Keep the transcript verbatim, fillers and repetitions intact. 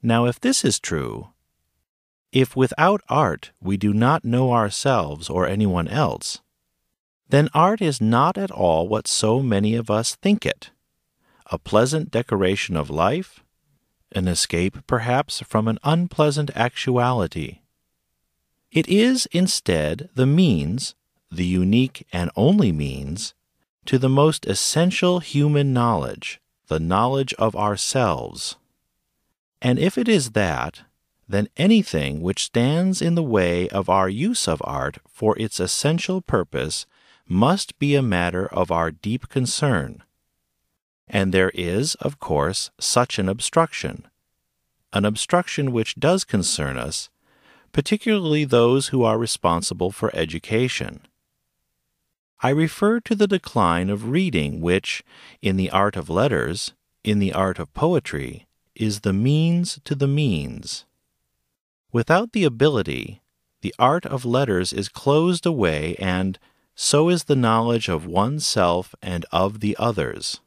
Now if this is true, if without art we do not know ourselves or anyone else, then art is not at all what so many of us think it, a pleasant decoration of life, an escape perhaps from an unpleasant actuality. It is instead the means, the unique and only means, to the most essential human knowledge, the knowledge of ourselves. And if it is that, then anything which stands in the way of our use of art for its essential purpose must be a matter of our deep concern. And there is, of course, such an obstruction, an obstruction which does concern us, particularly those who are responsible for education. I refer to the decline of reading which, in the art of letters, in the art of poetry, is the means to the means. Without the ability, the art of letters is closed away, and so is the knowledge of oneself and of the others.